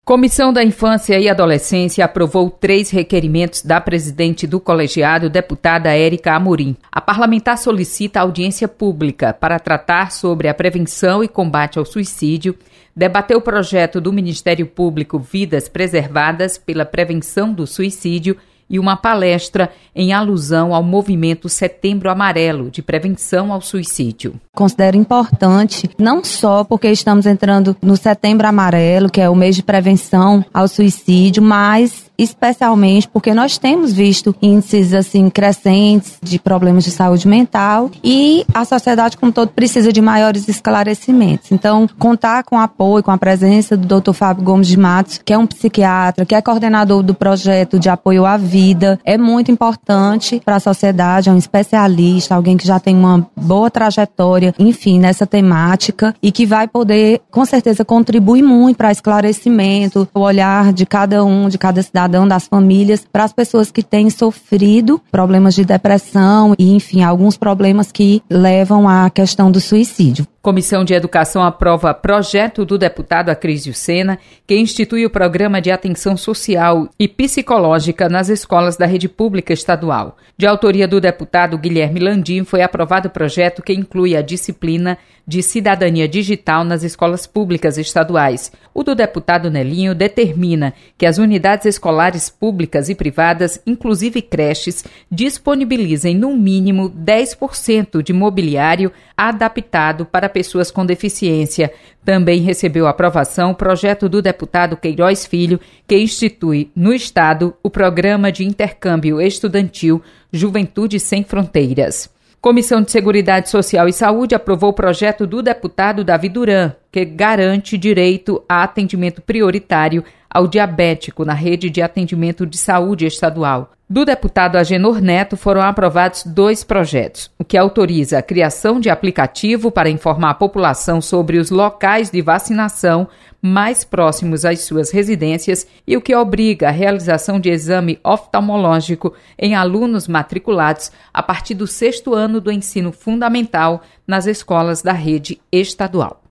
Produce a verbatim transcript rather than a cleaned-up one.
Comissão da Infância e Adolescência aprovou três requerimentos da presidente do colegiado, deputada Érica Amorim. A parlamentar solicita audiência pública para tratar sobre a prevenção e combate ao suicídio, debater o projeto do Ministério Público Vidas Preservadas pela Prevenção do Suicídio e uma palestra em alusão ao movimento Setembro Amarelo de prevenção ao suicídio. Considero importante, não só porque estamos entrando no Setembro Amarelo, que é o mês de prevenção ao suicídio, mas especialmente porque nós temos visto índices assim crescentes de problemas de saúde mental e a sociedade como todo precisa de maiores esclarecimentos. Então, contar com o apoio, com a presença do doutor Fábio Gomes de Matos, que é um psiquiatra, que é coordenador do projeto de apoio à vida, é muito importante para a sociedade, é um especialista, alguém que já tem uma boa trajetória, enfim, nessa temática e que vai poder, com certeza, contribuir muito para esclarecimento, o olhar de cada um, de cada cidadão, das famílias, para as pessoas que têm sofrido problemas de depressão e, enfim, alguns problemas que levam à questão do suicídio. Comissão de Educação aprova projeto do deputado Acrísio Sena, que institui o Programa de Atenção Social e Psicológica nas escolas da rede pública estadual. De autoria do deputado Guilherme Landim, foi aprovado o projeto que inclui a disciplina de cidadania digital nas escolas públicas estaduais. O do deputado Nelinho determina que as unidades escolares públicas e privadas, inclusive creches, disponibilizem no mínimo dez por cento de mobiliário adaptado para pessoas com deficiência. Também recebeu aprovação o projeto do deputado Queiroz Filho, que institui no Estado o Programa de Intercâmbio Estudantil Juventude Sem Fronteiras. Comissão de Seguridade Social e Saúde aprovou o projeto do deputado Davi Duran, que garante direito a atendimento prioritário ao diabético na rede de atendimento de saúde estadual. Do deputado Agenor Neto foram aprovados dois projetos, o que autoriza a criação de aplicativo para informar a população sobre os locais de vacinação mais próximos às suas residências e o que obriga a realização de exame oftalmológico em alunos matriculados a partir do sexto ano do ensino fundamental nas escolas da rede estadual.